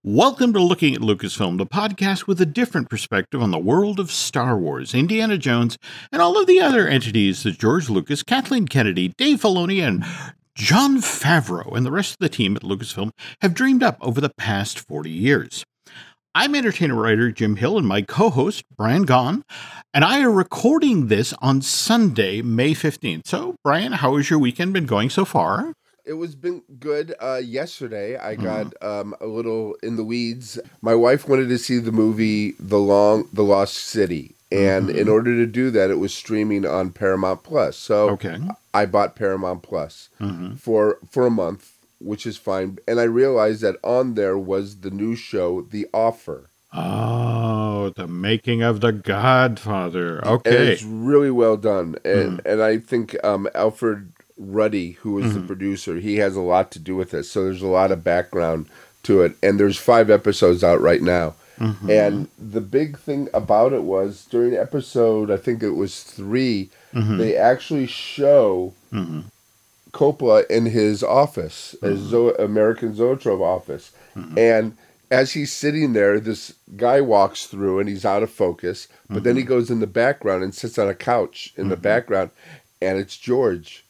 Welcome to Looking at Lucasfilm, the podcast with a different perspective on the world of Star Wars, Indiana Jones, and all of the other entities that George Lucas, Kathleen Kennedy, Dave Filoni, and Jon Favreau and the rest of the team at Lucasfilm have dreamed up over the past 40 years. I'm entertainer-writer Jim Hill, and my co-host, Brian Gaughan, and I are recording this on Sunday, May 15th. So, Brian, how has your weekend been going so far? It was been good. Yesterday, I got a little in the weeds. My wife wanted to see the movie The Lost City, and in order to do that, it was streaming on Paramount Plus. So I bought Paramount Plus for a month, which is fine. And I realized that on there was the new show, The Offer. Oh, the making of The Godfather. Okay, and it's really well done, and I think Alfred Ruddy, who is the producer, he has a lot to do with it. So there's a lot of background to it. And there's 5 episodes out right now. And the big thing about it was during episode, I think it was 3, they actually show Coppola in his office, his American Zoetrope office. And as he's sitting there, this guy walks through and he's out of focus. But then he goes in the background and sits on a couch in the background. And it's George.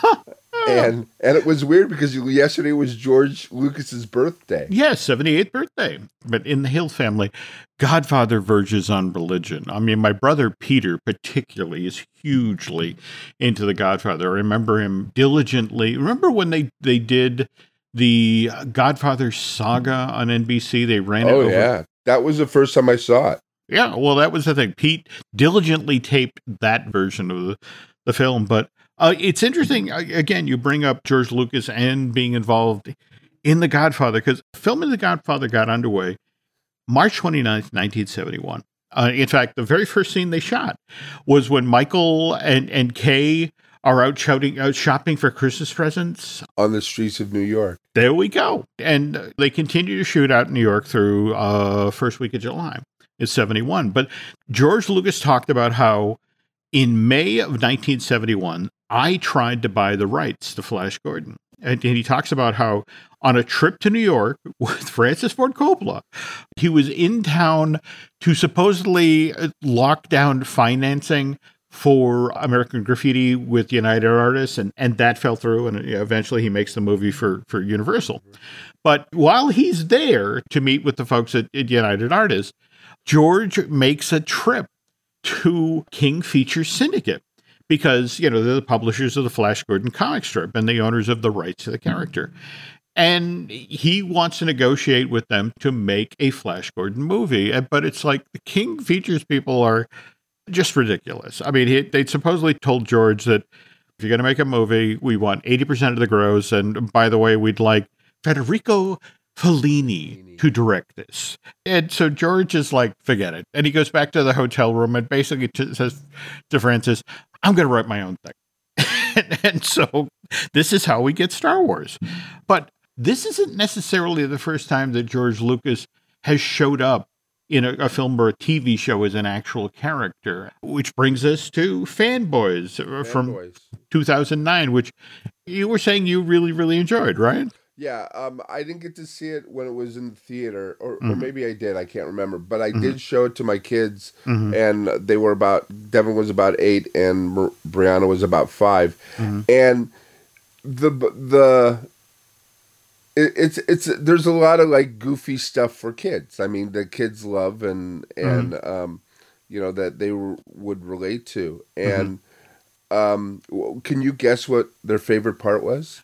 and it was weird because yesterday was George Lucas's birthday. Yes, 78th birthday. But in the Hill family, Godfather verges on religion. I mean, my brother Peter particularly is hugely into the Godfather. I remember him diligently. Remember when they did the Godfather saga on NBC? They ran it over. Oh, yeah. That was the first time I saw it. Yeah, well, that was the thing. Pete diligently taped that version of the film. But it's interesting, again, you bring up George Lucas and being involved in The Godfather, because filming The Godfather got underway March 29th, 1971. In fact, the very first scene they shot was when Michael and Kay are out shopping for Christmas presents. On the streets of New York. There we go. And they continue to shoot out in New York through first week of July. It's 71. But George Lucas talked about how in May of 1971, I tried to buy the rights to Flash Gordon. And he talks about how on a trip to New York with Francis Ford Coppola, he was in town to supposedly lock down financing for American Graffiti with United Artists, and that fell through, and eventually he makes the movie for Universal. But while he's there to meet with the folks at United Artists, George makes a trip to King Features Syndicate because, they're the publishers of the Flash Gordon comic strip and the owners of the rights to the character. And he wants to negotiate with them to make a Flash Gordon movie. But it's like the King Features people are just ridiculous. I mean, they supposedly told George that if you're going to make a movie, we want 80% of the gross. And by the way, we'd like Federico Fellini to direct this. And so George is like, forget it. And he goes back to the hotel room and basically says to Francis, I'm going to write my own thing. and so this is how we get Star Wars. But this isn't necessarily the first time that George Lucas has showed up in a film or a TV show as an actual character, which brings us to Fanboys from 2009, which you were saying you really, really enjoyed, right? Yeah, I didn't get to see it when it was in the theater, or maybe I did, I can't remember. But I did show it to my kids, and they were Devin was about 8, and Brianna was about 5. And it's there's a lot of like goofy stuff for kids. I mean, the kids love and that they would relate to. And can you guess what their favorite part was?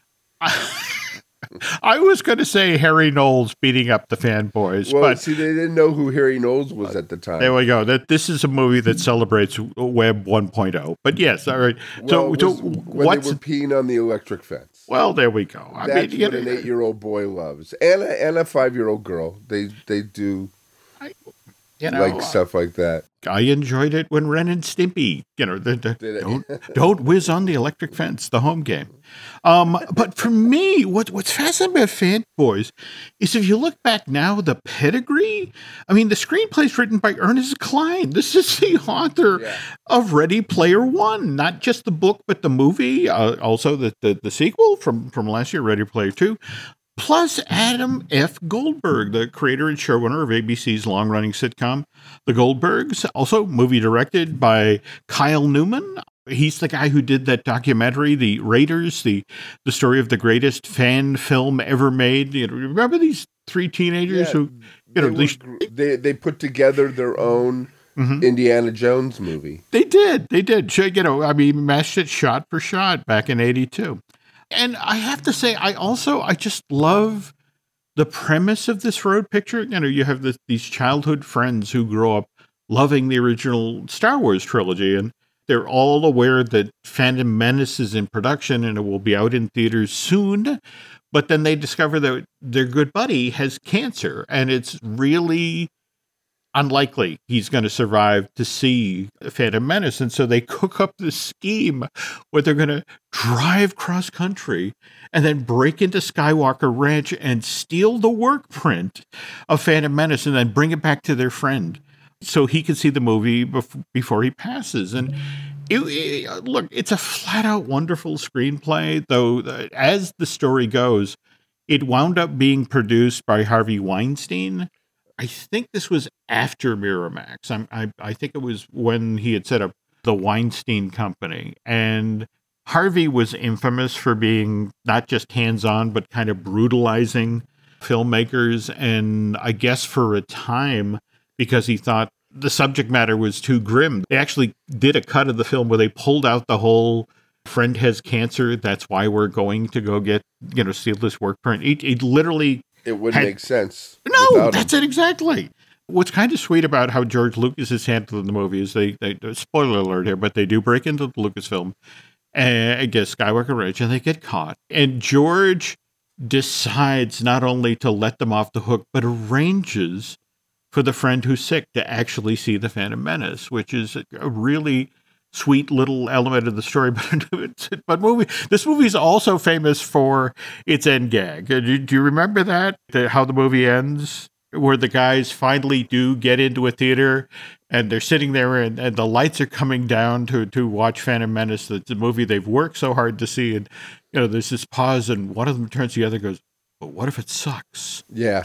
I was going to say Harry Knowles beating up the fanboys. Well, but see, they didn't know who Harry Knowles was at the time. There we go. This is a movie that celebrates Web 1.0. But yes, all right. Well, when they were peeing on the electric fence. Well, there we go. That's what an 8-year-old boy loves. And a 5-year-old girl. They do like stuff like that. I enjoyed it when Ren and Stimpy, don't whiz on the electric fence, the home game. But for me, what's fascinating about Fanboys is if you look back now, the pedigree, I mean, the screenplay's written by Ernest Cline. This is the author of Ready Player One, not just the book, but the movie, also the sequel from last year, Ready Player Two. plus Adam F. Goldberg, the creator and showrunner of ABC's long-running sitcom, The Goldbergs. Also, movie directed by Kyle Newman. He's the guy who did that documentary, The Raiders, the story of the greatest fan film ever made. You know, remember these three teenagers who, you know, they put together their own Indiana Jones movie. They did. You know, I mean, matched it shot for shot back in '82. And I have to say, I just love the premise of this road picture. You know, you have these childhood friends who grow up loving the original Star Wars trilogy, and they're all aware that Phantom Menace is in production and it will be out in theaters soon. But then they discover that their good buddy has cancer, and it's really unlikely he's going to survive to see Phantom Menace. And so they cook up this scheme where they're going to drive cross country and then break into Skywalker Ranch and steal the work print of Phantom Menace and then bring it back to their friend so he can see the movie before he passes. And look, it's a flat out wonderful screenplay, though as the story goes, it wound up being produced by Harvey Weinstein. I think this was after Miramax. I think it was when he had set up the Weinstein Company. And Harvey was infamous for being not just hands-on, but kind of brutalizing filmmakers. And I guess for a time, because he thought the subject matter was too grim, they actually did a cut of the film where they pulled out the whole friend has cancer, that's why we're going to go get, you know, steal this work print. It literally... It wouldn't make sense. No, that's it exactly. What's kind of sweet about how George Lucas is handling the movie is they spoiler alert here, but they do break into the Lucasfilm and get Skywalker Ranch and they get caught. And George decides not only to let them off the hook, but arranges for the friend who's sick to actually see the Phantom Menace, which is a really sweet little element of the story. But this movie is also famous for its end gag. Do you remember that? How the movie ends, where the guys finally do get into a theater and they're sitting there and the lights are coming down to watch Phantom Menace, the movie they've worked so hard to see. And, you know, there's this pause and one of them turns to the other and goes, but what if it sucks? Yeah.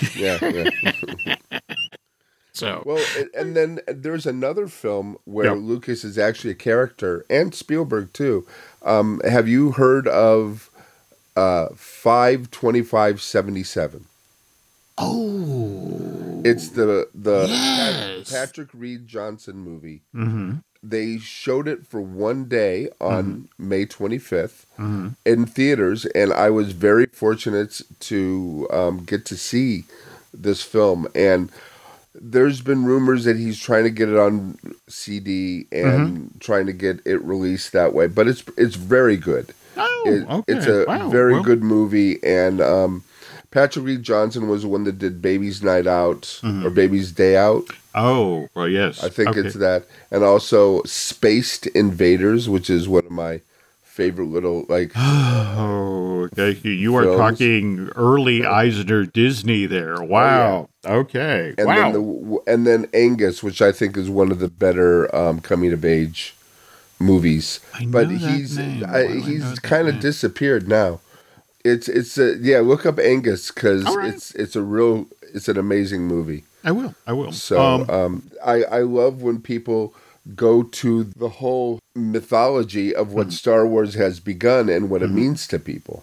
So well, and then there's another film where Lucas is actually a character, and Spielberg too. Have you heard of 5/25/77? Oh, it's the yes. Patrick Reed Johnson movie. Mm-hmm. They showed it for one day on May 25th in theaters, and I was very fortunate to get to see this film. And there's been rumors that he's trying to get it on CD and trying to get it released that way, but it's very good. Oh, okay. It's a very good movie, and Patrick Reed Johnson was the one that did Baby's Night Out or Baby's Day Out. Oh, well, yes. I think it's that, and also Spaced Invaders, which is one of my favorite little Oh, you are talking early Eisner Disney there. Wow. Oh, yeah. Okay. And and then Angus, which I think is one of the better coming of age movies. But he's kind of disappeared now. Look up Angus because it's an amazing movie. I will. So I love when people go to the whole mythology of what Star Wars has begun and what it means to people.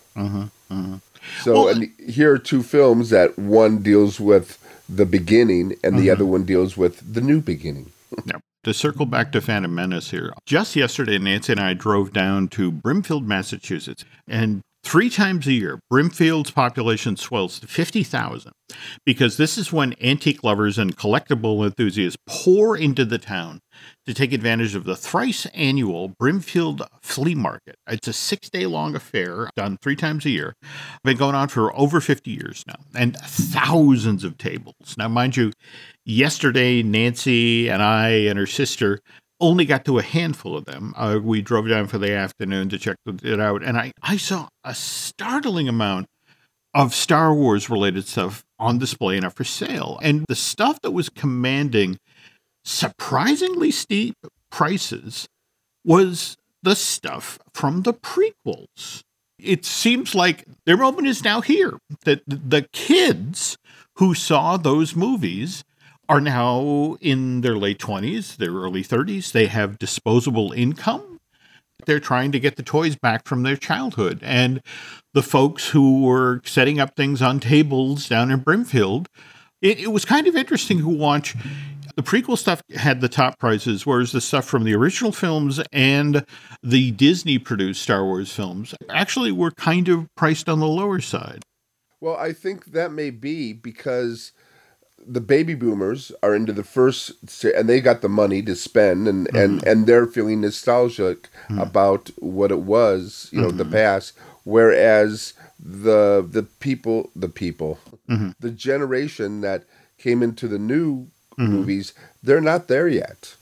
So, and here are two films that one deals with the beginning and the other one deals with the new beginning. Yeah. To circle back to Phantom Menace here, just yesterday, Nancy and I drove down to Brimfield, Massachusetts, and 3 times a year, Brimfield's population swells to 50,000 because this is when antique lovers and collectible enthusiasts pour into the town to take advantage of the thrice annual Brimfield Flea Market. It's a 6-day-long affair done 3 times a year. Been going on for over 50 years now, and thousands of tables. Now, mind you, yesterday, Nancy and I and her sister only got to a handful of them. We drove down for the afternoon to check it out, and I saw a startling amount of Star Wars-related stuff on display and up for sale. And the stuff that was commanding surprisingly steep prices was the stuff from the prequels. it seems like their moment is now here. That the kids who saw those movies are now in their late 20s, their early 30s. They have disposable income. They're trying to get the toys back from their childhood. And the folks who were setting up things on tables down in Brimfield, it was kind of interesting to watch. The prequel stuff had the top prices, whereas the stuff from the original films and the Disney-produced Star Wars films actually were kind of priced on the lower side. Well, I think that may be because the baby boomers are into the first, and they got the money to spend, and they're feeling nostalgic about what it was, the past. Whereas the people, the generation that came into the new movies, they're not there yet.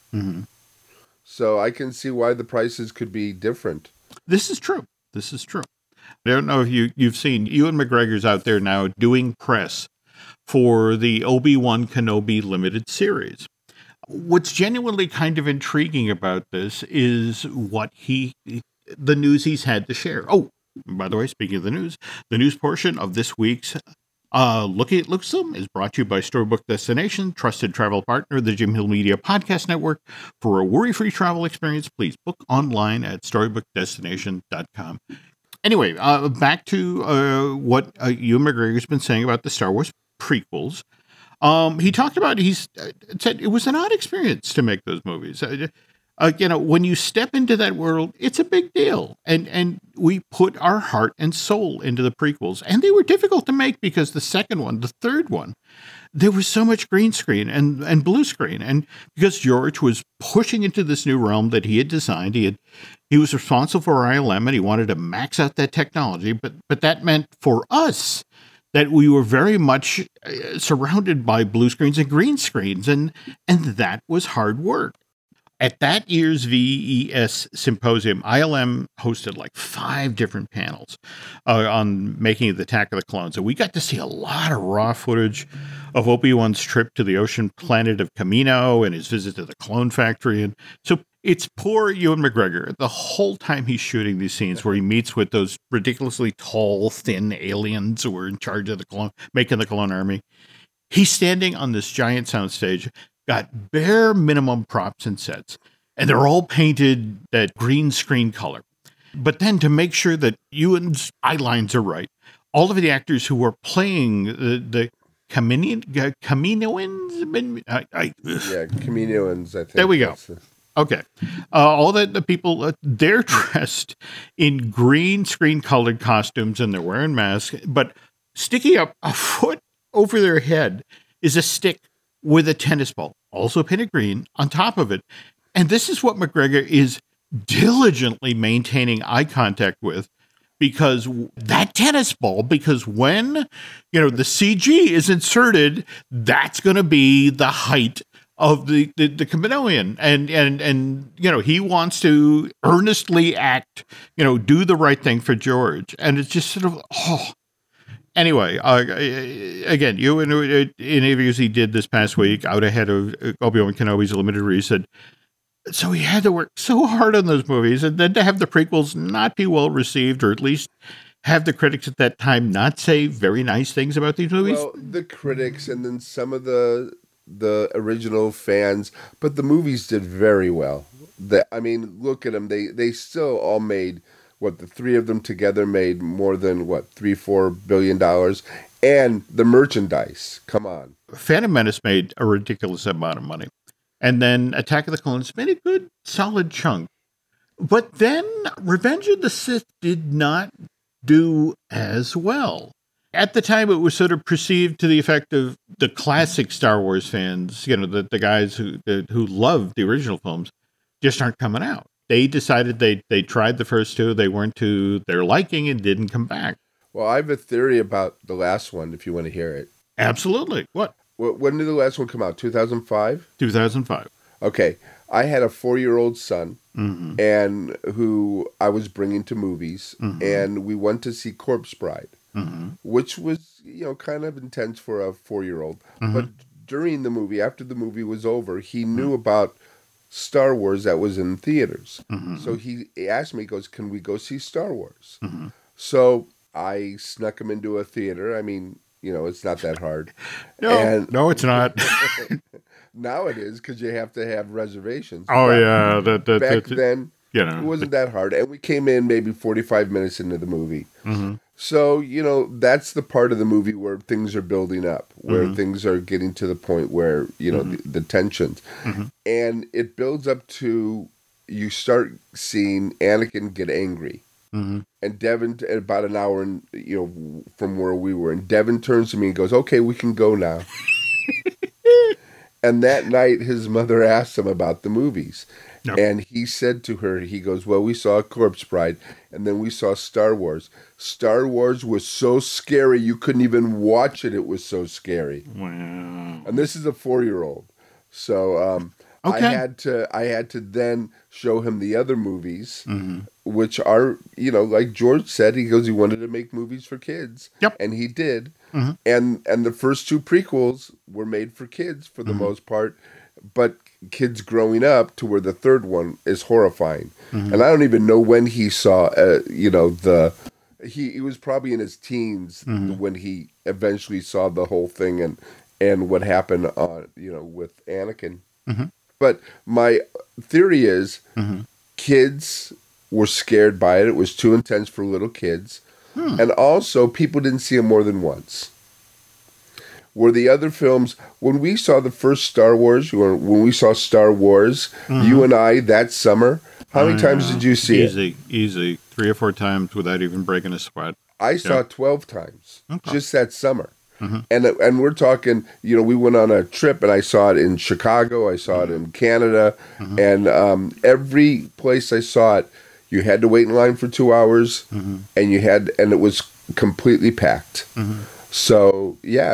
So I can see why the prices could be different. This is true. I don't know if you've seen Ewan McGregor's out there now doing press for the Obi-Wan Kenobi limited series. What's genuinely kind of intriguing about this is the news he's had to share. Oh, by the way, speaking of the news portion of this week's Look at Look'em is brought to you by Storybook Destination, trusted travel partner of the Jim Hill Media Podcast Network. For a worry-free travel experience, please book online at StorybookDestination.com. Anyway, back to what Ewan McGregor's been saying about the Star Wars prequels. He talked about, said it was an odd experience to make those movies. When you step into that world, it's a big deal. And we put our heart and soul into the prequels. And they were difficult to make because the second one, the third one, there was so much green screen and blue screen. And because George was pushing into this new realm that he had designed, he was responsible for ILM and he wanted to max out that technology. But that meant for us that we were very much surrounded by blue screens and green screens. And that was hard work. At that year's VES Symposium, ILM hosted like 5 different panels on making the Attack of the Clones. And we got to see a lot of raw footage of Obi-Wan's trip to the ocean planet of Kamino and his visit to the clone factory. And so it's poor Ewan McGregor the whole time he's shooting these scenes where he meets with those ridiculously tall, thin aliens who were in charge of the clone, making the clone army. He's standing on this giant soundstage, got bare minimum props and sets, and they're all painted that green screen color. But then to make sure that Ewan's eye lines are right, all of the actors who were playing the Kaminoans? Kaminoans, I think. There we go. Okay. All the people, they're dressed in green screen colored costumes and they're wearing masks, but sticking up a foot over their head is a stick with a tennis ball, also painted green, on top of it. And this is what McGregor is diligently maintaining eye contact with, because that tennis ball, because when, the CG is inserted, that's going to be the height of the Kaminoan. And he wants to earnestly act, do the right thing for George. And it's just sort of, Anyway, again, you in interviews he did this past week, out ahead of Obi-Wan Kenobi's limited release, said, so he had to work so hard on those movies, and then to have the prequels not be well received, or at least have the critics at that time not say very nice things about these movies. Well, the critics and then some of the original fans, but the movies did very well. Look at them; they still all made. The 3 of them together made more than $3-4 billion, and the merchandise. Come on, Phantom Menace made a ridiculous amount of money, and then Attack of the Clones made a good, solid chunk. But then Revenge of the Sith did not do as well. At the time, it was sort of perceived to the effect of the classic Star Wars fans, the guys who loved the original films, just aren't coming out. They decided they tried the first 2, they weren't to their liking and didn't come back. Well, I have a theory about the last one, if you want to hear it. Absolutely. What? When did the last one come out? 2005? 2005. Okay. I had a 4-year-old son, and who I was bringing to movies, and we went to see Corpse Bride, which was, kind of intense for a 4-year-old. But during the movie, after the movie was over, he knew about Star Wars that was in theaters. So he asked me, he goes, can we go see Star Wars? So I snuck him into a theater. I mean, it's not that hard. No, it's not. Now it is because you have to have reservations. Oh, But yeah. back then, it wasn't that hard. And we came in maybe 45 minutes into the movie. Mm-hmm. So, that's the part of the movie where things are building up, where things are getting to the point where, the tensions. Mm-hmm. And it builds up to you start seeing Anakin get angry. Mm-hmm. And Devin, at about an hour, from where we were, and Devin turns to me and goes, "Okay, we can go now." And that night, his mother asked him about the movies. Nope. And he said to her, he goes, "Well, we saw Corpse Bride, and then we saw Star Wars. Star Wars was so scary, you couldn't even watch it. It was so scary." Wow. And this is a 4-year-old. So okay. I had to then show him the other movies, which are, like George said, he goes, he wanted to make movies for kids. Yep. And he did. Mm-hmm. And the first 2 prequels were made for kids for the most part, but kids growing up to where the third one is horrifying. And I don't even know when he saw, he was probably in his teens when he eventually saw the whole thing and what happened with Anakin. Mm-hmm. But my theory is kids were scared by it. It was too intense for little kids. And also, people didn't see it more than once. Where the other films, when we saw the first Star Wars, or when we saw Star Wars, you and I, that summer, how many times did you see it? Easy. 3 or 4 times without even breaking a sweat. I saw it 12 times, just that summer. And we're talking, we went on a trip, and I saw it in Chicago, I saw it in Canada, and every place I saw it, you had to wait in line for 2 hours, and it was completely packed. So yeah,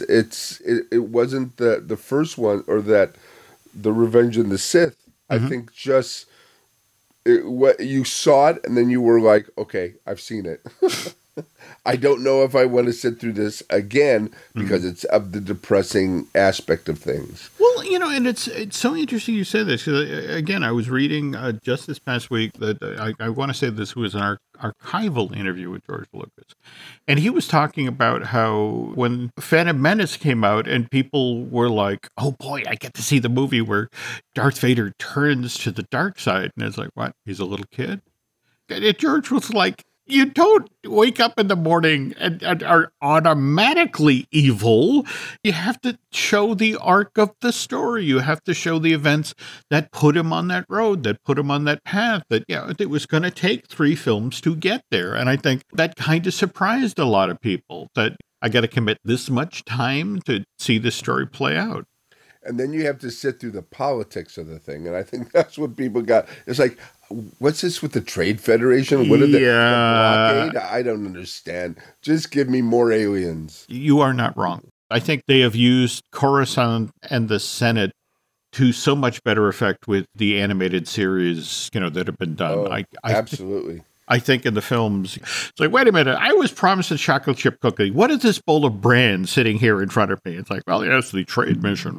it wasn't the first one, or that the Revenge of the Sith. I think just what you saw it, and then you were like, okay, I've seen it. I don't know if I want to sit through this again because it's of the depressing aspect of things. Well, and it's so interesting you say this, because again, I was reading just this past week that I want to say this was an archival interview with George Lucas, and he was talking about how when Phantom Menace came out and people were like, "Oh boy, I get to see the movie where Darth Vader turns to the dark side," and it's like, what? He's a little kid? And George was like, you don't wake up in the morning and are automatically evil. You have to show the arc of the story. You have to show the events that put him on that road, that put him on that path, that, it was going to take 3 films to get there. And I think that kind of surprised a lot of people, that I got to commit this much time to see this story play out. And then you have to sit through the politics of the thing. And I think that's what people got. It's like, what's this with the Trade Federation? What are the blockade? I don't understand. Just give me more aliens. You are not wrong. I think they have used Coruscant and the Senate to so much better effect with the animated series, that have been done. Oh, absolutely. I think in the films, it's like, wait a minute, I was promised a chocolate chip cookie. What is this bowl of bran sitting here in front of me? It's like, well, yes, the trade mission.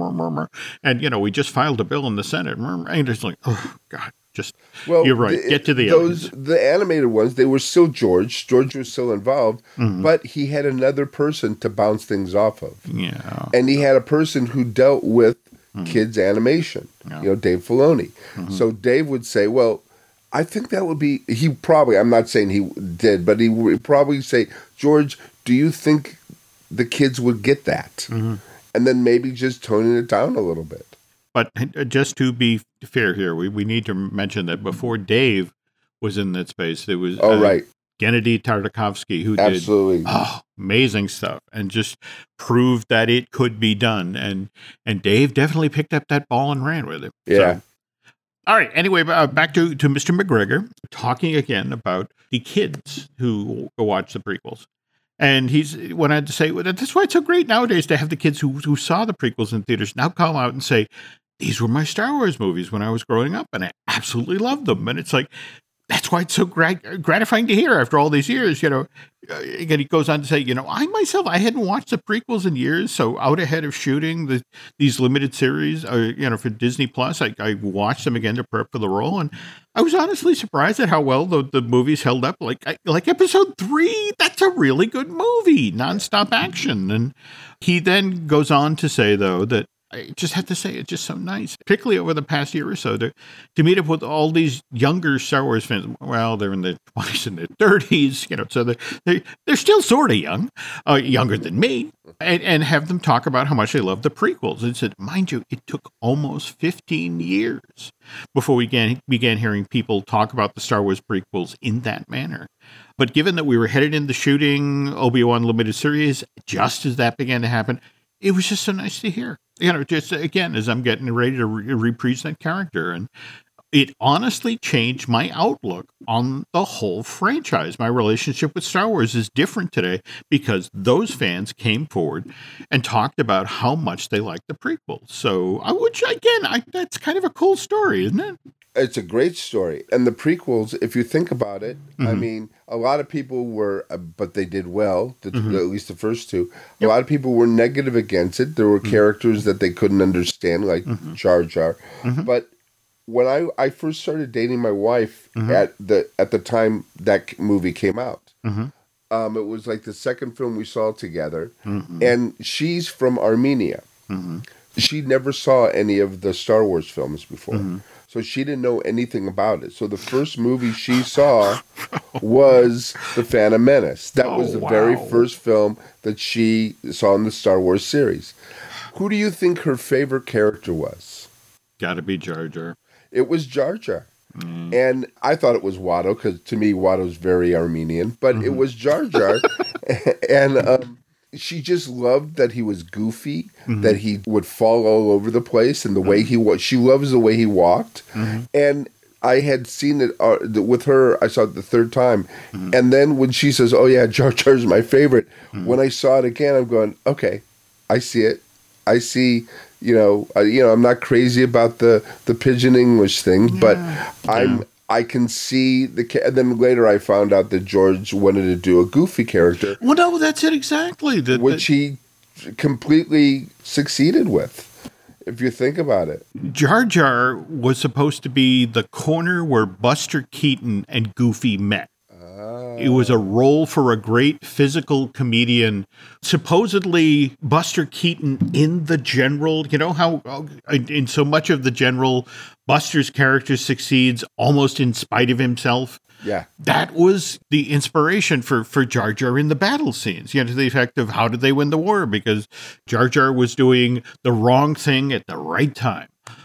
And, we just filed a bill in the Senate. And it's like, oh, God. You're right. Get to the aliens. The animated ones, they were still George. George was still involved, but he had another person to bounce things off of. Yeah. And he had a person who dealt with kids' animation, Dave Filoni. So Dave would say, well, I think that would be, I'm not saying he did, but he would probably say, George, do you think the kids would get that? And then maybe just toning it down a little bit. But just to be fair here, we need to mention that before Dave was in that space, there was right. Gennady Tartakovsky, who Absolutely. did amazing stuff and just proved that it could be done. And Dave definitely picked up that ball and ran with it. Yeah. So, all right. Anyway, back to Mr. McGregor, talking again about the kids who watch the prequels. And he's went on to say, well, that's why it's so great nowadays to have the kids who saw the prequels in theaters now come out and say, these were my Star Wars movies when I was growing up, and I absolutely loved them. And it's like, that's why it's so gratifying to hear after all these years, Again, he goes on to say, I hadn't watched the prequels in years, so out ahead of shooting these limited series, for Disney Plus, I watched them again to prep for the role, and I was honestly surprised at how well the movies held up. Like episode 3, that's a really good movie, nonstop action. And he then goes on to say, though, that I just have to say, it's just so nice, particularly over the past year or so, to meet up with all these younger Star Wars fans. Well, they're in their 20s and their 30s, so they're still sort of young, younger than me, and have them talk about how much they love the prequels. And said, mind you, it took almost 15 years before we began hearing people talk about the Star Wars prequels in that manner. But given that we were headed into shooting Obi-Wan limited series, just as that began to happen, it was just so nice to hear. Just again, as I'm getting ready to reprise that character. And it honestly changed my outlook on the whole franchise. My relationship with Star Wars is different today because those fans came forward and talked about how much they liked the prequels. So, that's kind of a cool story, isn't it? It's a great story. And the prequels, if you think about it, I mean, a lot of people were, but they did well, at least the first two. A lot of people were negative against it. There were characters that they couldn't understand, like Jar Jar. But when I first started dating my wife at the time that movie came out, it was like the second film we saw together. And she's from Armenia. She never saw any of the Star Wars films before. So she didn't know anything about it. So the first movie she saw was The Phantom Menace. That was the very first film that she saw in the Star Wars series. Who do you think her favorite character was? Gotta be Jar Jar. It was Jar Jar. And I thought it was Watto, because to me, Watto's very Armenian. But it was Jar Jar. And she just loved that he was goofy, that he would fall all over the place, and the way he was. She loves the way he walked. And I had seen it with her. I saw it the third time. And then when she says, oh, yeah, Jar Jar's my favorite, when I saw it again, I'm going, okay, I see it. I see, I'm not crazy about the Pidgin English thing, but I can see and then later I found out that George wanted to do a goofy character. Well, no, that's it exactly. Which he completely succeeded with, if you think about it. Jar Jar was supposed to be the corner where Buster Keaton and Goofy met. It was a role for a great physical comedian. Supposedly, Buster Keaton in The General, how in so much of The General, Buster's character succeeds almost in spite of himself. Yeah. That was the inspiration for Jar Jar in the battle scenes, to the effect of how did they win the war? Because Jar Jar was doing the wrong thing at the right time.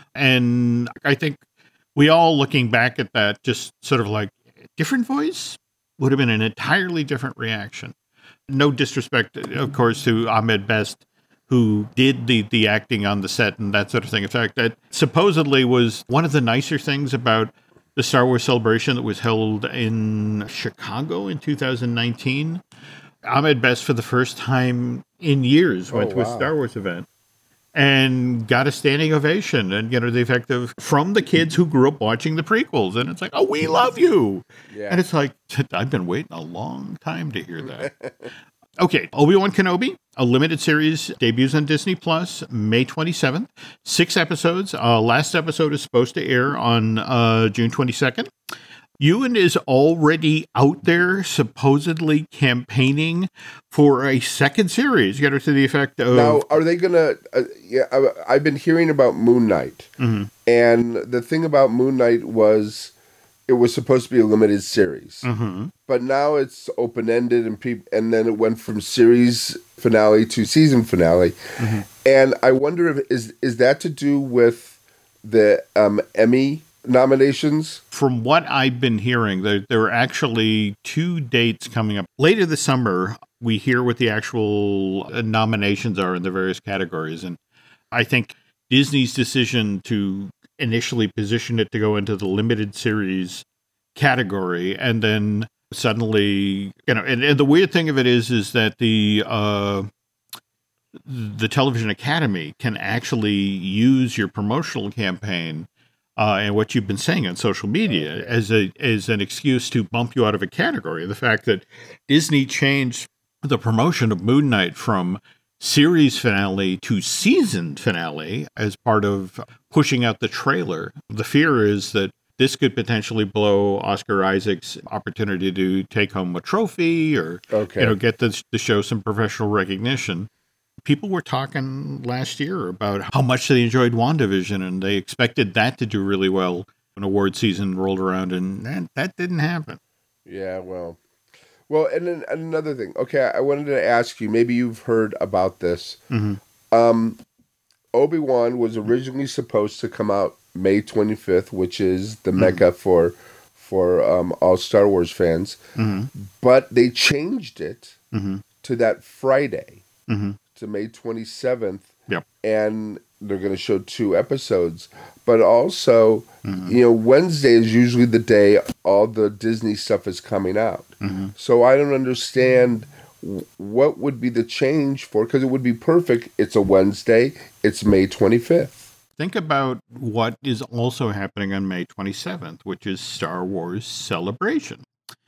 And I think we all, looking back at that, just sort of like, different voice would have been an entirely different reaction. No disrespect, of course, to Ahmed Best, who did the acting on the set and that sort of thing. In fact, that supposedly was one of the nicer things about the Star Wars Celebration that was held in Chicago in 2019. Ahmed Best, for the first time in years, went to a Star Wars event and got a standing ovation, and the effect of from the kids who grew up watching the prequels, and it's like, oh, we love you, and it's like, I've been waiting a long time to hear that. Okay, Obi-Wan Kenobi, a limited series, debuts on Disney Plus May 27th. 6 episodes. Last episode is supposed to air on June 22nd. Ewan is already out there supposedly campaigning for a second series, to the effect of... Now, are they going to... I've been hearing about Moon Knight. And the thing about Moon Knight was it was supposed to be a limited series. But now it's open-ended, and then it went from series finale to season finale. And I wonder if is that to do with the Emmy nominations? From what I've been hearing, there are actually 2 dates coming up. Later this summer, we hear what the actual nominations are in the various categories. And I think Disney's decision to initially position it to go into the limited series category, and then suddenly, and the weird thing of it is that the Television Academy can actually use your promotional campaign and what you've been saying on social media as an excuse to bump you out of a category. The fact that Disney changed the promotion of Moon Knight from series finale to season finale as part of pushing out the trailer. The fear is that this could potentially blow Oscar Isaac's opportunity to take home a trophy or get the show some professional recognition. People were talking last year about how much they enjoyed WandaVision, and they expected that to do really well when award season rolled around, and that didn't happen. Yeah, well, and then another thing. Okay, I wanted to ask you, maybe you've heard about this. Mm-hmm. Obi-Wan was originally supposed to come out May 25th, which is the Mecca for all Star Wars fans. Mm-hmm. But they changed it to that Friday, to May 27th. Yep. And they're going to show 2 episodes. But also, Wednesday is usually the day all the Disney stuff is coming out. Mm-hmm. So I don't understand what would be the change for, because it would be perfect. It's a Wednesday. It's May 25th. Think about what is also happening on May 27th, which is Star Wars Celebration.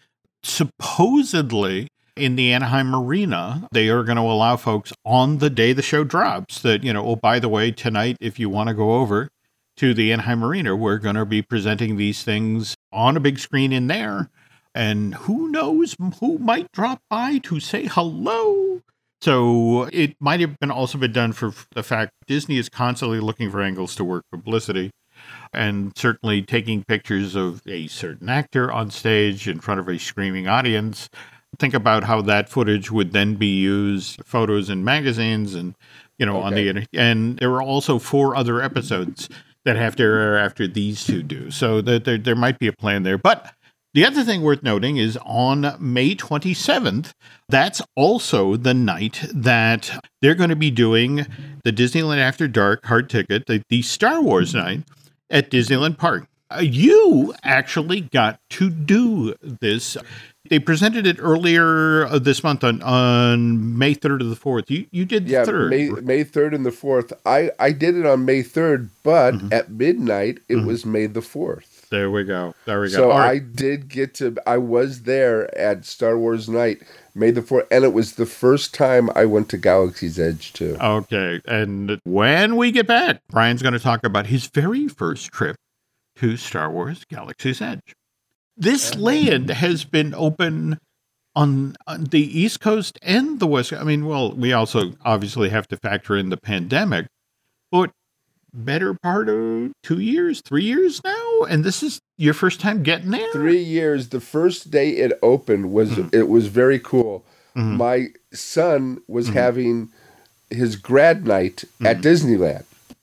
Supposedly, in the Anaheim Arena, they are going to allow folks on the day the show drops that, oh, by the way, tonight, if you want to go over to the Anaheim Arena, we're going to be presenting these things on a big screen in there. And who knows who might drop by to say hello. So it might have also been done for the fact Disney is constantly looking for angles to work publicity, and certainly taking pictures of a certain actor on stage in front of a screaming audience. Think about how that footage would then be used, photos in magazines and, on the internet. And there were also 4 other episodes that have to air after these 2 do. So there might be a plan there. But the other thing worth noting is on May 27th, that's also the night that they're going to be doing the Disneyland After Dark hard ticket, the Star Wars night at Disneyland Park. You actually got to do this. They presented it earlier this month on May 3rd or the 4th. You did the 3rd. May 3rd and the 4th. I did it on May 3rd, but at midnight, it was May the 4th. There we go. So I did I was there at Star Wars Night, May the 4th, and it was the first time I went to Galaxy's Edge, too. Okay, and when we get back, Brian's going to talk about his very first trip to Star Wars Galaxy's Edge. This land has been open on the East Coast and the West Coast. I mean, well, we also obviously have to factor in the pandemic, but better part of 2 years, 3 years now, and this is your first time getting there? 3 years. The first day it opened it was very cool. Mm-hmm. My son was having his grad night at Disneyland.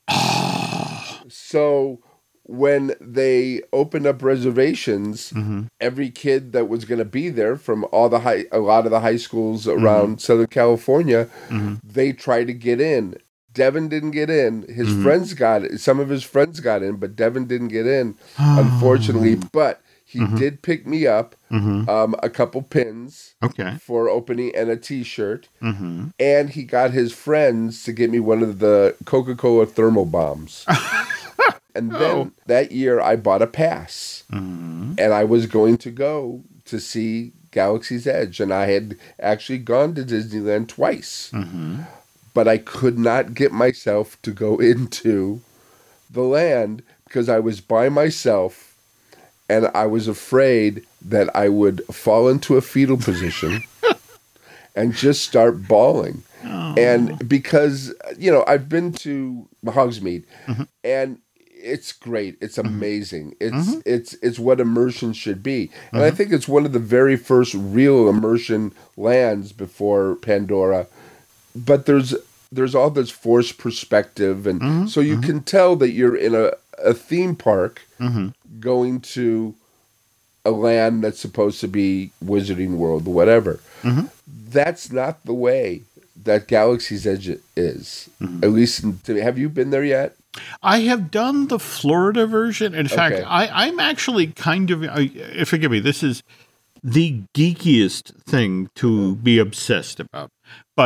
So when they opened up reservations, every kid that was going to be there from a lot of the high schools around Southern California, they tried to get in. Devin didn't get in. His friends got it. Some of his friends got in, but Devin didn't get in, unfortunately. But he did pick me up a couple pins for opening and a T-shirt. And he got his friends to get me one of the Coca-Cola thermal bombs. And then that year I bought a pass. And I was going to go to see Galaxy's Edge. And I had actually gone to Disneyland twice. But I could not get myself to go into the land because I was by myself and I was afraid that I would fall into a fetal position and just start bawling. And because, I've been to Hogsmeade and it's great. It's amazing. It's what immersion should be. And I think it's one of the very first real immersion lands before Pandora. But there's all this forced perspective, and so you can tell that you're in a theme park going to a land that's supposed to be Wizarding World, whatever. That's not the way that Galaxy's Edge is. At least to me. Have you been there yet? I have done the Florida version. In fact, I'm actually kind of, forgive me, this is the geekiest thing to be obsessed about. But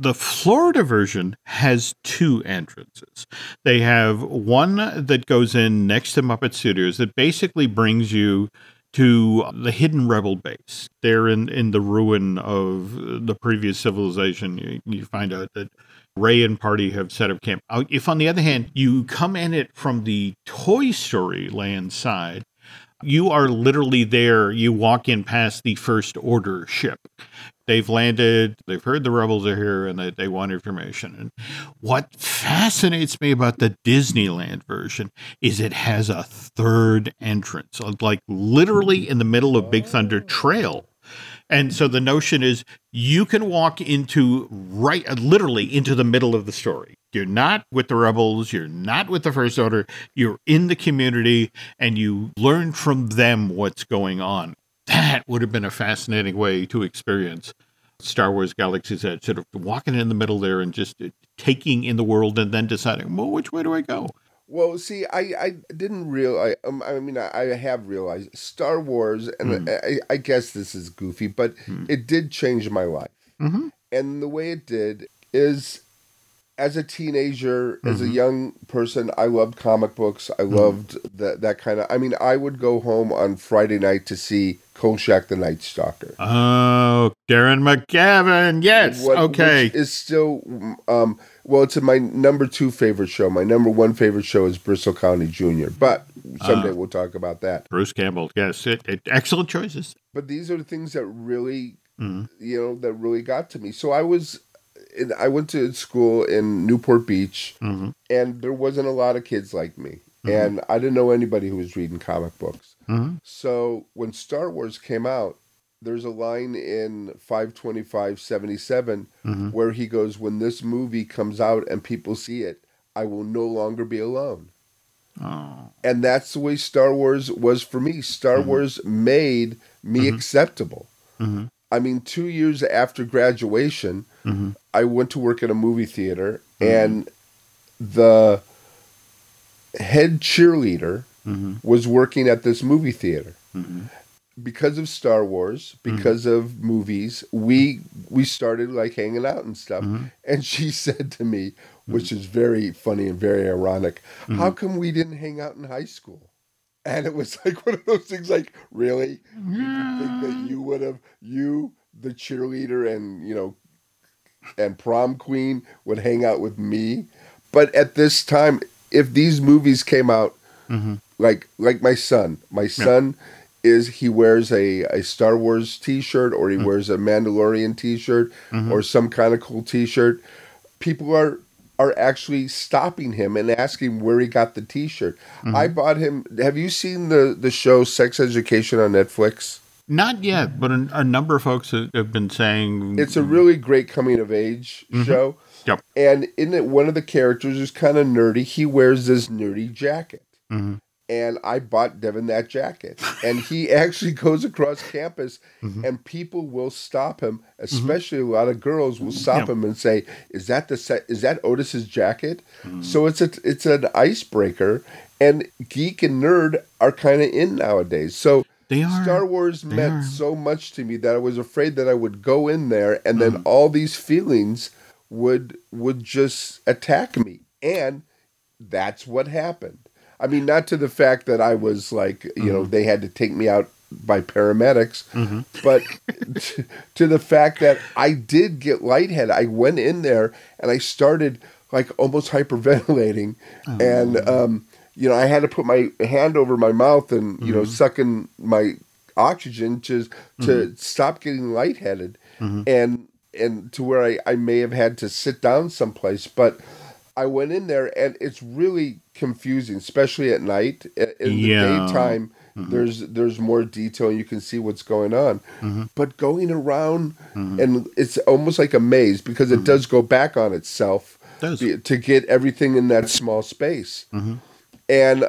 The Florida version has two entrances. They have one that goes in next to Muppet Studios that basically brings you to the hidden rebel base. They're in the ruin of the previous civilization. You find out that Ray and party have set up camp. If, on the other hand, you come in it from the Toy Story Land side, you are literally there. You walk in past the First Order ship. They've landed, they've heard the rebels are here, and they want information. And what fascinates me about the Disneyland version is it has a third entrance, like literally in the middle of Big Thunder Trail. And so the notion is you can walk literally into the middle of the story. You're not with the rebels. You're not with the First Order. You're in the community, and you learn from them what's going on. That would have been a fascinating way to experience Star Wars Galaxy's Edge, sort of walking in the middle there and just taking in the world and then deciding, well, which way do I go? Well, see, I didn't realize, I have realized Star Wars, and I guess this is goofy, but it did change my life. Mm-hmm. And the way it did is, as a teenager, as a young person, I loved comic books. I loved that kind of, I would go home on Friday night to see Kolchak the Night Stalker. Oh, Darren McGavin, yes, okay. Which is still, it's my number 2 favorite show. My number 1 favorite show is Bristol County Jr., but someday we'll talk about that. Bruce Campbell, yes, excellent choices. But these are the things that really, that really got to me. So I went to school in Newport Beach, and there wasn't a lot of kids like me. And I didn't know anybody who was reading comic books. So when Star Wars came out, there's a line in 525/77 where he goes, when this movie comes out and people see it, I will no longer be alone. Oh. And that's the way Star Wars was for me. Star Wars made me acceptable. 2 years after graduation, I went to work at a movie theater, and the head cheerleader was working at this movie theater. Because of Star Wars, because of movies, we started like hanging out and stuff. And she said to me, which is very funny and very ironic, how come we didn't hang out in high school? And it was like one of those things like, really? You think that you would have, the cheerleader and prom queen would hang out with me? But at this time, if these movies came out, like my son he wears a Star Wars t-shirt, or he wears a Mandalorian t-shirt, or some kind of cool t-shirt. People are actually stopping him and asking where he got the t-shirt. I bought him, have you seen the show Sex Education on Netflix? Not yet, but a number of folks have been saying... It's a really great coming-of-age show. Yep. And in it, one of the characters is kind of nerdy. He wears this nerdy jacket. And I bought Devin that jacket. And he actually goes across campus, and people will stop him, especially a lot of girls will stop him and say, is that Otis's jacket? So it's an icebreaker, and geek and nerd are kind of in nowadays. So Star Wars meant so much to me that I was afraid that I would go in there and then all these feelings would just attack me. And that's what happened. Not to the fact that I was like, they had to take me out by paramedics, but to the fact that I did get lightheaded. I went in there and I started like almost hyperventilating, and I had to put my hand over my mouth and sucking my oxygen to stop getting lightheaded, and to where I may have had to sit down someplace, but I went in there and it's really confusing, especially at night. In the daytime, there's more detail and you can see what's going on. But going around, and it's almost like a maze because it does go back on itself to get everything in that small space. And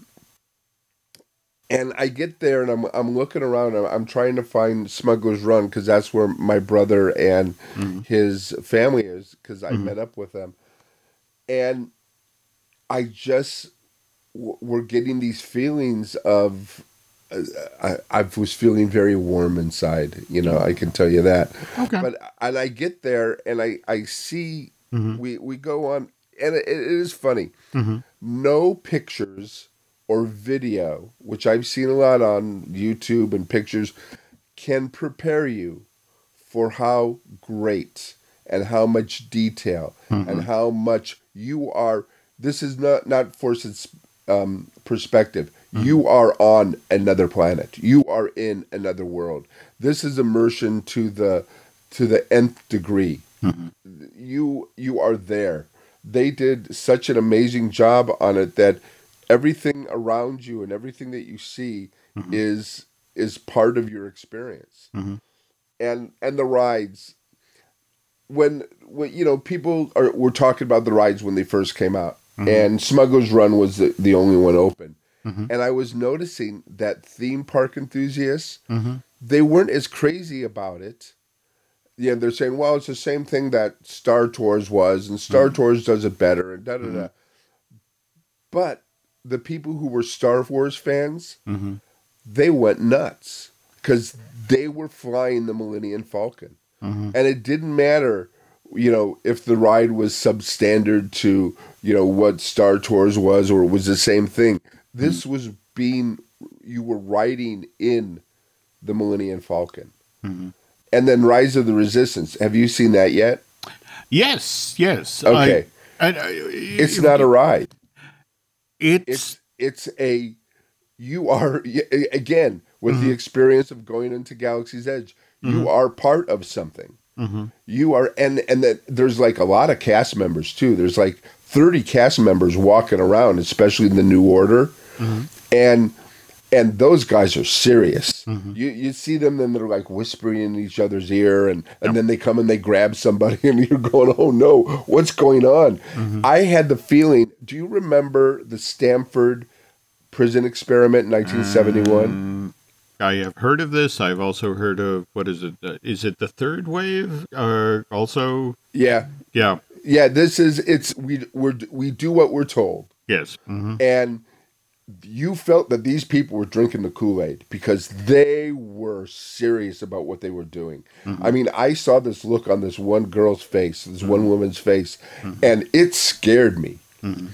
I get there and I'm looking around. I'm trying to find Smuggler's Run because that's where my brother and his family is, because I met up with them. And I just were getting these feelings of I was feeling very warm inside. I can tell you that. Okay. And I get there and I see we go on, and it is funny. No pictures or video, which I've seen a lot on YouTube and pictures, can prepare you for how great and how much detail and how much you are. This is not forced perspective. You are on another planet. You are in another world. This is immersion to the nth degree. You are there. They did such an amazing job on it that everything around you and everything that you see is part of your experience. And the rides, when people were talking about the rides when they first came out, and Smuggler's Run was the only one open. And I was noticing that theme park enthusiasts, they weren't as crazy about it. Yeah, they're saying, well, it's the same thing that Star Tours was, and Star Tours does it better, and da-da-da. But the people who were Star Wars fans, they went nuts because they were flying the Millennium Falcon. And it didn't matter, if the ride was substandard to, what Star Tours was, or it was the same thing. This was you were riding in the Millennium Falcon. And then Rise of the Resistance. Have you seen that yet? Yes. Okay. It's not a ride. It's you are, again, with the experience of going into Galaxy's Edge, you are part of something. You are, and that there's like a lot of cast members too. There's like 30 cast members walking around, especially in the New Order. And those guys are serious. You see them, and they're like whispering in each other's ear, and then they come and they grab somebody, and you're going, oh no, what's going on? I had the feeling, do you remember the Stanford prison experiment in 1971? I have heard of this. I've also heard of, what is it? Is it the third wave? Also? Yeah. This is, we do what we're told. Yes. And you felt that these people were drinking the Kool-Aid because they were serious about what they were doing. I mean, I saw this look on this one girl's face, this one woman's face, and it scared me.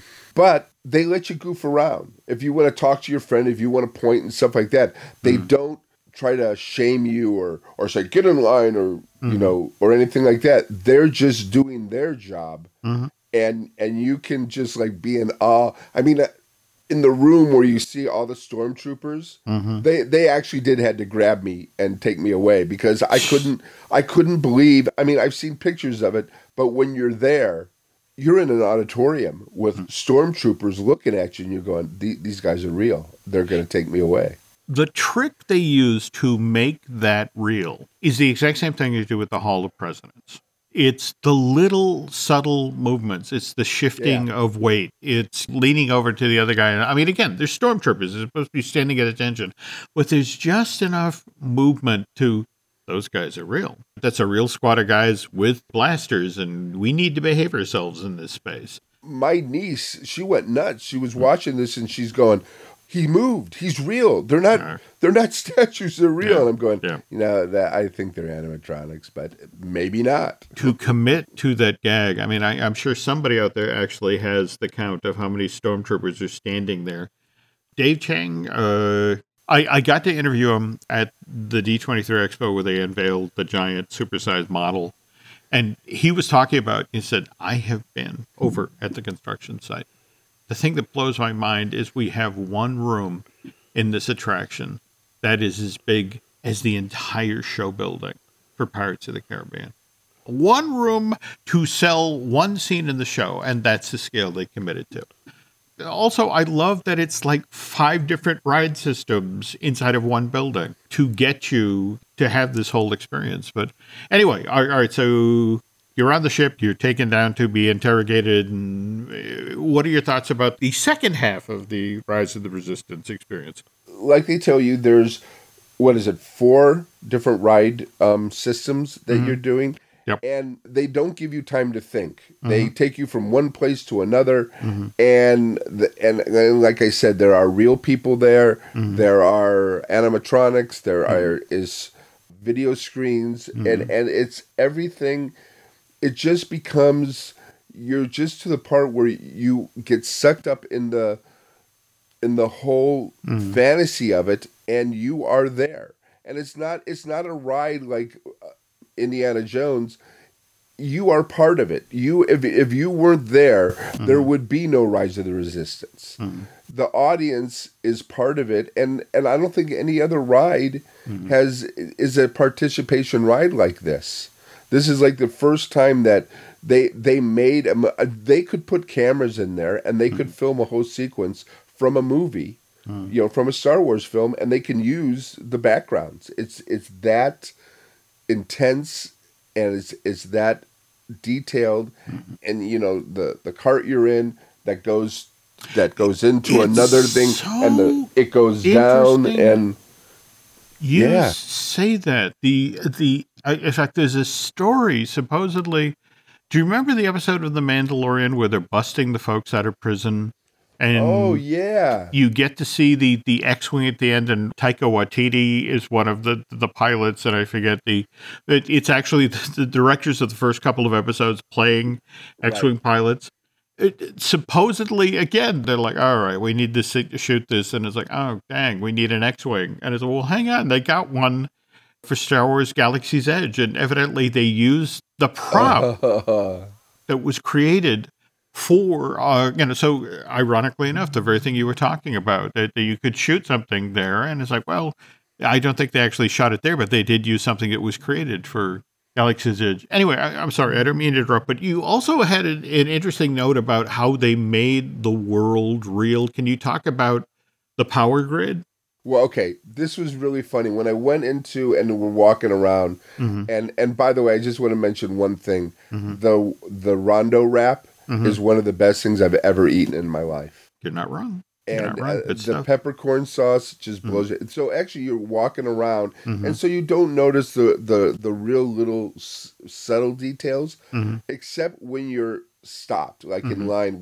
But they let you goof around. If you want to talk to your friend, if you want to point and stuff like that, they don't try to shame you or say, get in line, or, or anything like that. They're just doing their job. And you can just like be in awe. I mean, in the room where you see all the stormtroopers, they actually had to grab me and take me away because I couldn't believe. I mean, I've seen pictures of it, but when you're there, you're in an auditorium with stormtroopers looking at you, and you're going, these guys are real. They're going to take me away. The trick they use to make that real is the exact same thing you do with the Hall of Presidents. It's the little subtle movements. It's the shifting of weight. It's leaning over to the other guy. I mean, again, they're stormtroopers. They're supposed to be standing at attention. But there's just enough movement to, those guys are real. That's a real squad of guys with blasters, and we need to behave ourselves in this space. My niece, she went nuts. She was watching this, and she's going, he moved. He's real. They're not statues. They're real. And I'm going, that I think they're animatronics, but maybe not. To commit to that gag, I mean, I'm sure somebody out there actually has the count of how many stormtroopers are standing there. Dave Chang, I got to interview him at the D23 Expo where they unveiled the giant supersized model. And he was talking about, he said, I have been over at the construction site. The thing that blows my mind is we have one room in this attraction that is as big as the entire show building for Pirates of the Caribbean. One room to sell one scene in the show, and that's the scale they committed to. Also, I love that it's like 5 different ride systems inside of one building to get you to have this whole experience. But anyway, all right, so you're on the ship, you're taken down to be interrogated, and what are your thoughts about the second half of the Rise of the Resistance experience? Like they tell you, there's, 4 different ride systems that you're doing, Yep. And they don't give you time to think. They take you from one place to another, and like I said, there are real people there. There are animatronics. There is video screens, and it's everything. It just becomes, you're just to the part where you get sucked up in the whole fantasy of it, and you are there. And it's not a ride like Indiana Jones. You are part of it. If you weren't there, there would be no Rise of the Resistance. The audience is part of it, and I don't think any other ride is a participation ride like this. This is like the first time that they made they could put cameras in there and they could film a whole sequence from a movie, from a Star Wars film, and they can use the backgrounds. It's that intense, and it's that detailed, and the cart you're in that goes into another thing, and it goes down, and say that in fact, there's a story supposedly. Do you remember the episode of The Mandalorian where they're busting the folks out of prison? And you get to see the X-Wing at the end, and Taika Waititi is one of the pilots, and I forget it's actually the directors of the first couple of episodes playing X-Wing pilots. Supposedly, again, they're like, all right, we need to shoot this, and it's like, oh, dang, we need an X-Wing. And it's like, well, hang on, they got one for Star Wars Galaxy's Edge, and evidently they used the prop that was created for, so ironically enough, the very thing you were talking about, that you could shoot something there, and it's like, well, I don't think they actually shot it there, but they did use something that was created for Galaxy's Edge. Anyway, I'm sorry, I don't mean to interrupt, but you also had an interesting note about how they made the world real. Can you talk about the power grid? Well, okay, this was really funny. When I went into and we're walking around, and by the way, I just want to mention one thing. The Rondo wrap is one of the best things I've ever eaten in my life. You're not wrong. And the peppercorn sauce just blows it. So actually, you're walking around, and so you don't notice the real little subtle details, except when you're stopped, like in line.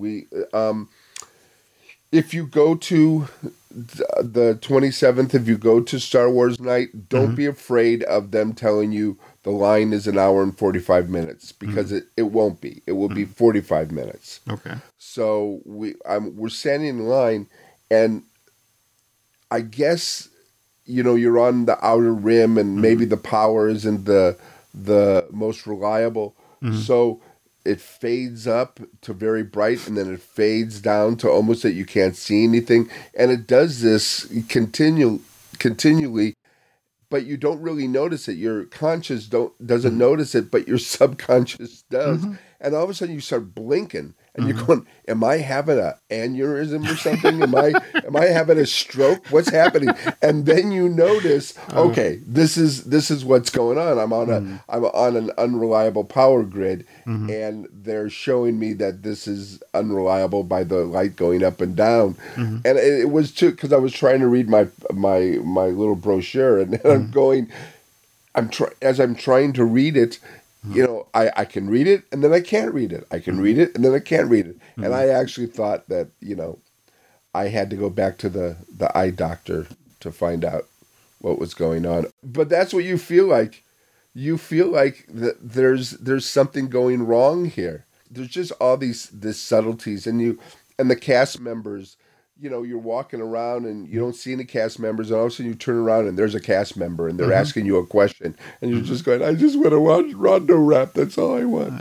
If you go to the 27th, if you go to Star Wars Night, don't be afraid of them telling you the line is an hour and 45 minutes, because it won't be. It will be 45 minutes. Okay. So we're standing in line, and I guess, you're on the outer rim, and maybe the power isn't the most reliable. So it fades up to very bright, and then it fades down to almost that you can't see anything. And it does this continually, but you don't really notice it. Your conscious doesn't notice it, but your subconscious does. And all of a sudden you start blinking, and you're going, am I having an aneurysm or something? Am I having a stroke? What's happening? And then you notice, okay, this is what's going on. I'm on an unreliable power grid, and they're showing me that this is unreliable by the light going up and down. And it was too, because I was trying to read my little brochure, and I'm going, as I'm trying to read it, I can read it, and then I can't read it. I can read it, and then I can't read it. And I actually thought that, I had to go back to the eye doctor to find out what was going on. But that's what you feel like. You feel like that there's something going wrong here. There's just all these subtleties, and the cast members. You're walking around and you don't see any cast members, and all of a sudden you turn around and there's a cast member, and they're asking you a question, and you're just going, I just want to watch Rondo Rap. That's all I want.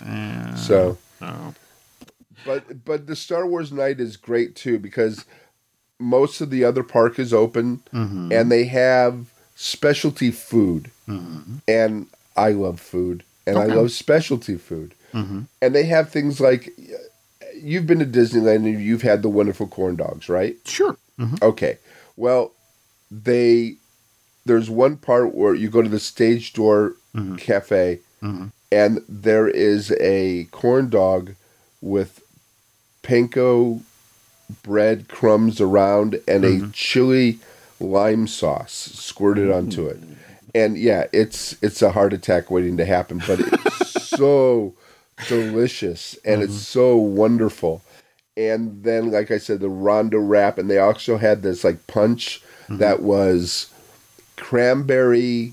But the Star Wars Night is great too, because most of the other park is open, and they have specialty food, and I love food, and I love specialty food, and they have things like. You've been to Disneyland and you've had the wonderful corn dogs, right? Sure. Okay. Well, there's one part where you go to the Stage Door Cafe, and there is a corn dog with panko bread crumbs around and a chili lime sauce squirted onto it. And yeah, it's a heart attack waiting to happen, but it's so delicious and it's so wonderful. And then, like I said, the Rondo wrap, and they also had this like punch that was cranberry,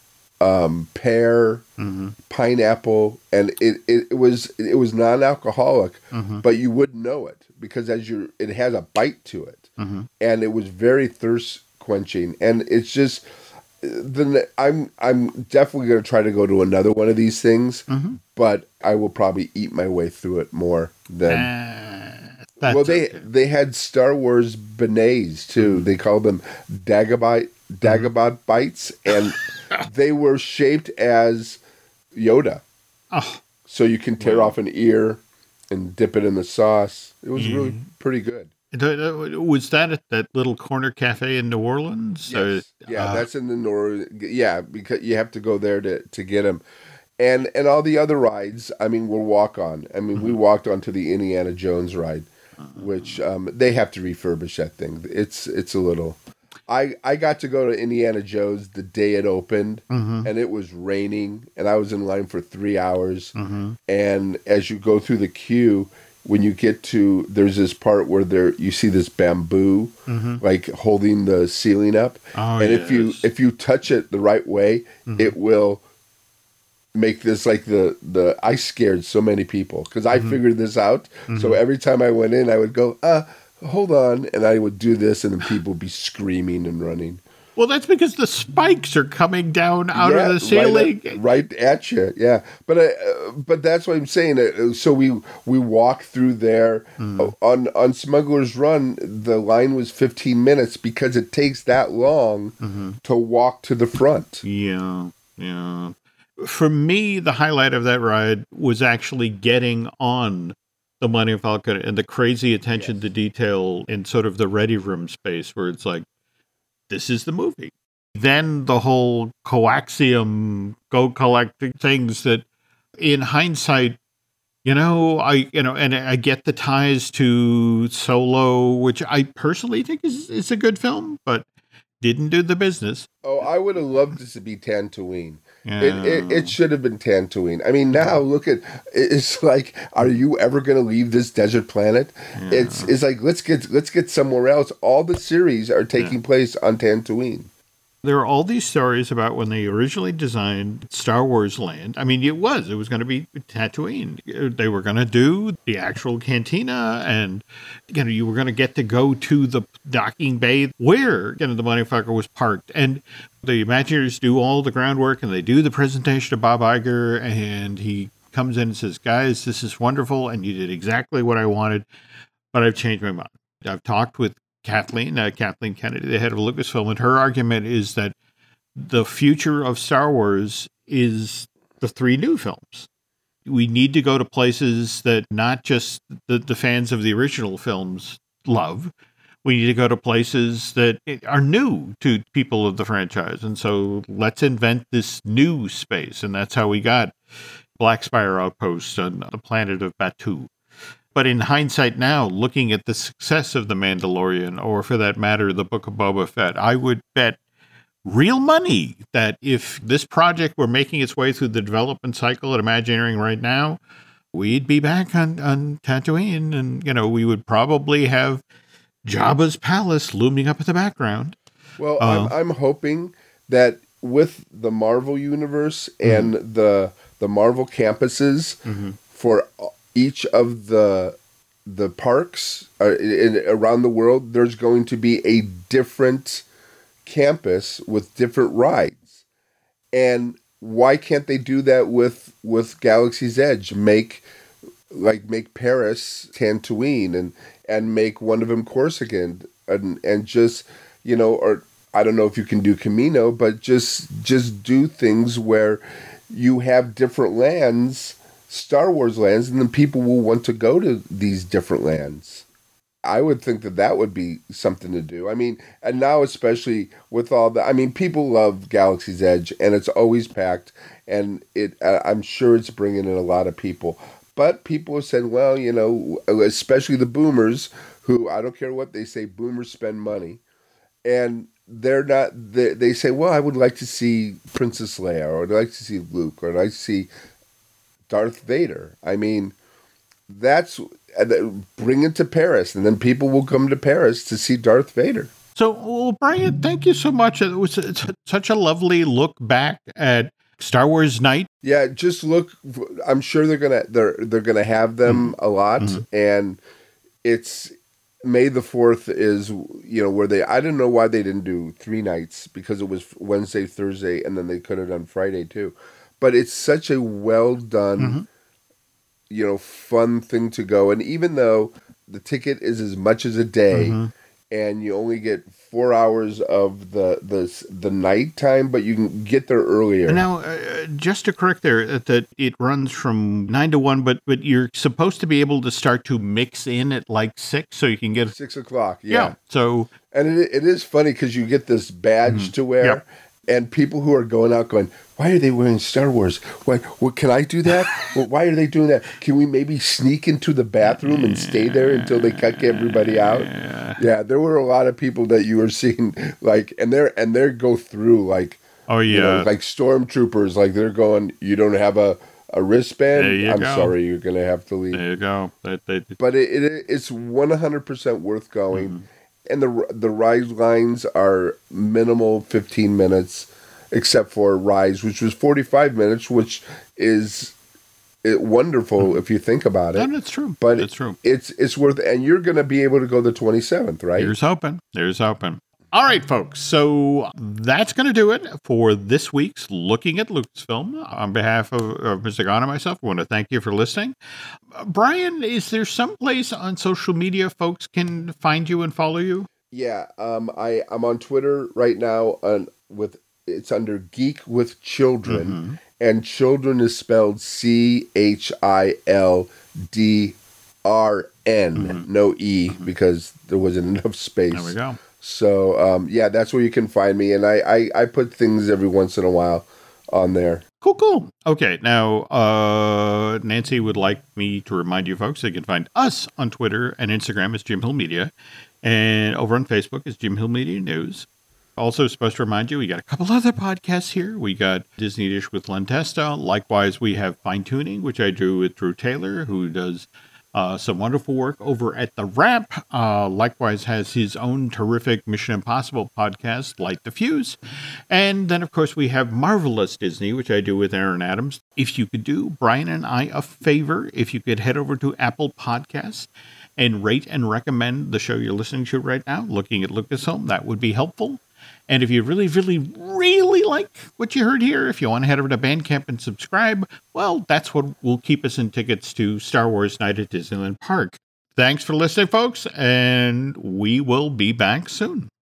pear, pineapple, and it was non-alcoholic, but you wouldn't know it because it has a bite to it, and it was very thirst quenching, and it's just. I'm definitely going to try to go to another one of these things, but I will probably eat my way through it more than. Well, they had Star Wars beignets too. They called them Dagobah bites, and they were shaped as Yoda. Oh, so you can tear off an ear and dip it in the sauce. It was really pretty good. Was that at that little corner cafe in New Orleans? Yes. That's in the because you have to go there to get them. And all the other rides, I mean, we'll walk on. I mean, we walked onto the Indiana Jones ride, which they have to refurbish that thing. It's a little... I got to go to Indiana Jones the day it opened, and it was raining, and I was in line for 3 hours. And as you go through the queue... When you get to, there's this part where you see this bamboo, like holding the ceiling up, and if you touch it the right way, it will make this like the. I scared so many people because I figured this out. So every time I went in, I would go, hold on, and I would do this, and then people would be screaming and running. Well, that's because the spikes are coming down out of the ceiling, right at you. Yeah, but that's what I'm saying. So we walked through there on Smuggler's Run. The line was 15 minutes because it takes that long to walk to the front. Yeah. For me, the highlight of that ride was actually getting on the Millennium Falcon and the crazy attention to detail in sort of the ready room space where it's like, this is the movie. Then the whole coaxium go collecting things that in hindsight, and I get the ties to Solo, which I personally think is a good film, but didn't do the business. Oh, I would have loved this to be Tatooine. Yeah. It should have been Tatooine. I mean, now look at it's like, are you ever going to leave this desert planet? Yeah. It's like let's get somewhere else. All the series are taking place on Tatooine. There are all these stories about when they originally designed Star Wars Land. I mean, it was going to be Tatooine. They were going to do the actual cantina, and you were going to get to go to the docking bay where the Millennium Falcon was parked. And the Imagineers do all the groundwork, and they do the presentation to Bob Iger, and he comes in and says, "Guys, this is wonderful, and you did exactly what I wanted, but I've changed my mind. I've talked with Kathleen Kennedy, the head of Lucasfilm, and her argument is that the future of Star Wars is the 3 new films. We need to go to places that not just the fans of the original films love. We need to go to places that are new to people of the franchise. And so let's invent this new space. And that's how we got Black Spire Outpost on the planet of Batuu. But in hindsight now, looking at the success of The Mandalorian, or for that matter, The Book of Boba Fett, I would bet real money that if this project were making its way through the development cycle at Imagineering right now, we'd be back on Tatooine, and, we would probably have Jabba's palace looming up in the background. Well, I'm hoping that with the Marvel universe and the Marvel campuses for each of the parks around the world, there's going to be a different campus with different rides. And why can't they do that with Galaxy's Edge? Make Paris Tatooine and make one of them Corsican and just, or I don't know if you can do Camino, but just do things where you have different lands, Star Wars lands, and then people will want to go to these different lands. I would think that would be something to do. I mean, and now especially with all the, people love Galaxy's Edge, and it's always packed, and I'm sure it's bringing in a lot of people. But people have said, well, especially the boomers, who I don't care what they say, boomers spend money, and they're not. They say, well, I would like to see Princess Leia, or I'd like to see Luke, or I'd like to see Darth Vader. I mean, bring it to Paris, and then people will come to Paris to see Darth Vader. So, well, Brian, thank you so much. It was such a lovely look back at Star Wars Night. Yeah, just look. I'm sure they're gonna have them a lot, and it's May the 4th is where they. I don't know why they didn't do 3 nights, because it was Wednesday, Thursday, and then they could have done Friday too. But it's such a well done, fun thing to go. And even though the ticket is as much as a day, and you only get 4 hours of the night time, but you can get there earlier. Now, just to correct there, that it runs from 9 to 1, but you're supposed to be able to start to mix in at like 6, so you can get 6 o'clock. Yeah. So, and it is funny because you get this badge to wear. Yep. And people who are going out going, why are they wearing Star Wars? Why? Can I do that? Well, why are they doing that? Can we maybe sneak into the bathroom and stay there until they kick everybody out? Yeah, there were a lot of people that you were seeing, like, and they go through, like, like stormtroopers, like they're going, you don't have a wristband? I'm sorry, you're going to have to leave. There you go. But it's 100% worth going. And the Rise lines are minimal 15 minutes, except for Rise, which was 45 minutes, which is wonderful if you think about it. No, it's true. But it's true. It's worth it. And you're going to be able to go the 27th, right? There's hoping. All right, folks. So that's going to do it for this week's Looking at Lucasfilm. On behalf of Mr. Gahn and myself, I want to thank you for listening. Brian, is there some place on social media folks can find you and follow you? Yeah, I'm on Twitter right now. It's under Geek with Children, and Children is spelled CHILDRN, no E, because there wasn't enough space. There we go. So, that's where you can find me. And I put things every once in a while on there. Cool. Okay, now, Nancy would like me to remind you folks that you can find us on Twitter and Instagram as Jim Hill Media, and over on Facebook as Jim Hill Media News. Also, supposed to remind you, we got a couple other podcasts here. We got Disney Dish with Len Testa. Likewise, we have Fine Tuning, which I do with Drew Taylor, who does some wonderful work over at The Wrap. Likewise has his own terrific Mission Impossible podcast, Light the Fuse. And then, of course, we have Marvelous Disney, which I do with Aaron Adams. If you could do Brian and I a favor, if you could head over to Apple Podcasts and rate and recommend the show you're listening to right now, Looking at Lucasfilm, that would be helpful. And if you really, really, really like what you heard here, if you want to head over to Bandcamp and subscribe, well, that's what will keep us in tickets to Star Wars Night at Disneyland Park. Thanks for listening, folks, and we will be back soon.